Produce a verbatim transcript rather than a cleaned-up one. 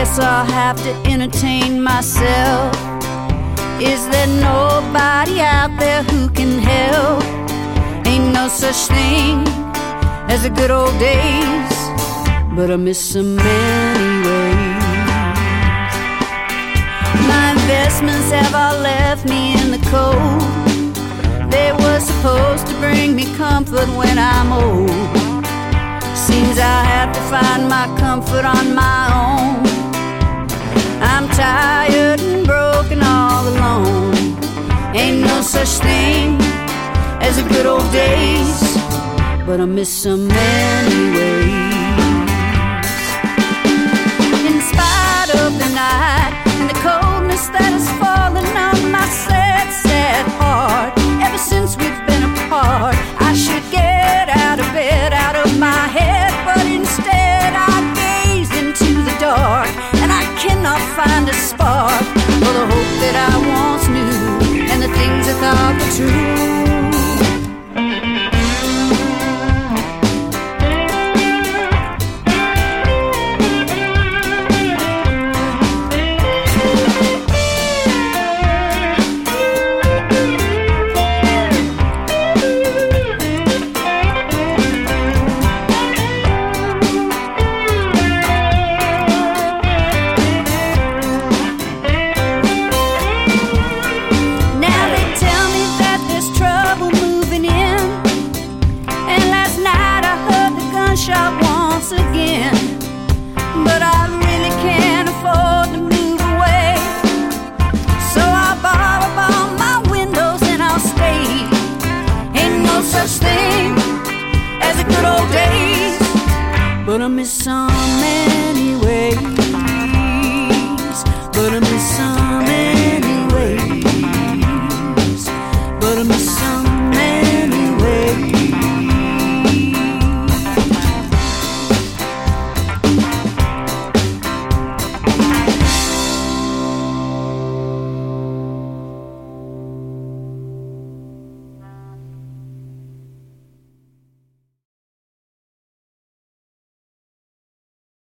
guess I'll have to entertain myself. Is there nobody out there who can help? Ain't no such thing as the good old days, but I miss them anyway. My investments have all left me in the cold. They were supposed to bring me comfort when I'm old. Seems I have to find my comfort on my own. I'm tired and broken all alone. Ain't no such thing as the good old days, but I miss them anyways. In spite of the night and the coldness that has fallen on my sad, sad heart, ever since we've been apart, I should get out of bed, out of my head, but instead I gaze into the dark, and I cannot find a spark for the hope that I once knew and the things I thought were true. Once again, but I really can't afford to move away, so I'll bar up all my windows and I'll stay. Ain't no such thing as the good old days, but I miss some anyways, but I miss some